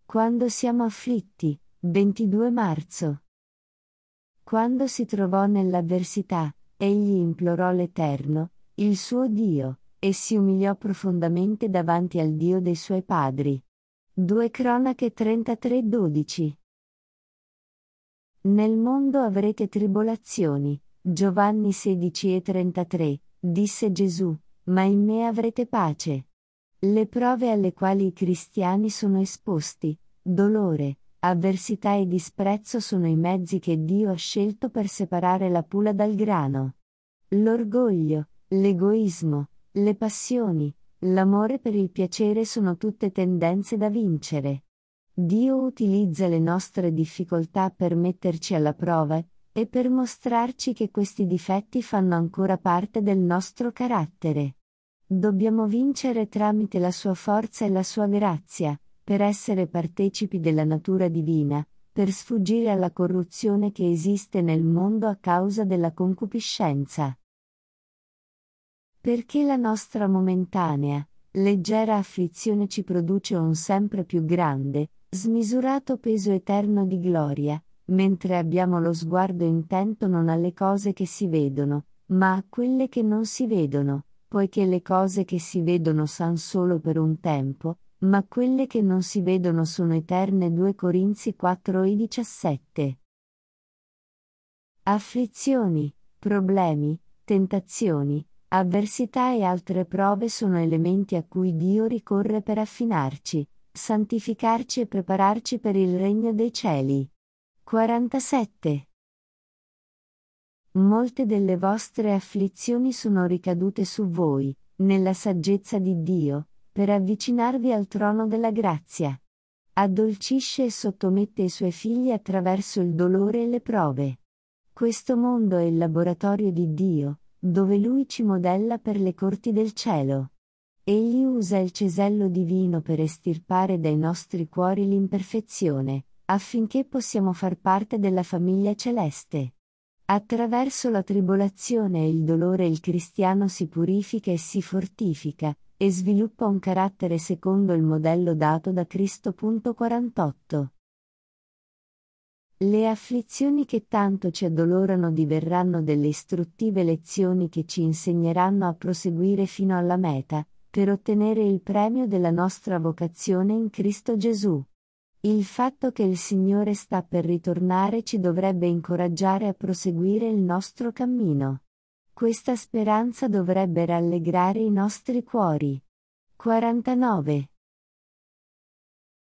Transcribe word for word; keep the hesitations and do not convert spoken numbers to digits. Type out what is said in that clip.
Quando siamo afflitti, ventidue marzo. Quando si trovò nell'avversità, egli implorò l'Eterno, il suo Dio, e si umiliò profondamente davanti al Dio dei suoi padri. due Cronache trentatré dodici. Nel mondo avrete tribolazioni, Giovanni sedici e trentatré, disse Gesù, ma in me avrete pace. Le prove alle quali i cristiani sono esposti, dolore, avversità e disprezzo sono i mezzi che Dio ha scelto per separare la pula dal grano. L'orgoglio, l'egoismo, le passioni, l'amore per il piacere sono tutte tendenze da vincere. Dio utilizza le nostre difficoltà per metterci alla prova, e per mostrarci che questi difetti fanno ancora parte del nostro carattere. Dobbiamo vincere tramite la sua forza e la sua grazia, per essere partecipi della natura divina, per sfuggire alla corruzione che esiste nel mondo a causa della concupiscenza. Perché la nostra momentanea, leggera afflizione ci produce un sempre più grande, smisurato peso eterno di gloria, mentre abbiamo lo sguardo intento non alle cose che si vedono, ma a quelle che non si vedono, poiché le cose che si vedono san solo per un tempo, ma quelle che non si vedono sono eterne. due Corinzi quattro e diciassette. Afflizioni, problemi, tentazioni, avversità e altre prove sono elementi a cui Dio ricorre per affinarci, santificarci e prepararci per il regno dei cieli. quarantasette. Molte delle vostre afflizioni sono ricadute su voi, nella saggezza di Dio, per avvicinarvi al trono della grazia. Addolcisce e sottomette i suoi figli attraverso il dolore e le prove. Questo mondo è il laboratorio di Dio, dove Lui ci modella per le corti del cielo. Egli usa il cesello divino per estirpare dai nostri cuori l'imperfezione, affinché possiamo far parte della famiglia celeste. Attraverso la tribolazione e il dolore il cristiano si purifica e si fortifica, e sviluppa un carattere secondo il modello dato da Cristo. quarantotto. Le afflizioni che tanto ci addolorano diverranno delle istruttive lezioni che ci insegneranno a proseguire fino alla meta, per ottenere il premio della nostra vocazione in Cristo Gesù. Il fatto che il Signore sta per ritornare ci dovrebbe incoraggiare a proseguire il nostro cammino. Questa speranza dovrebbe rallegrare i nostri cuori. quarantanove.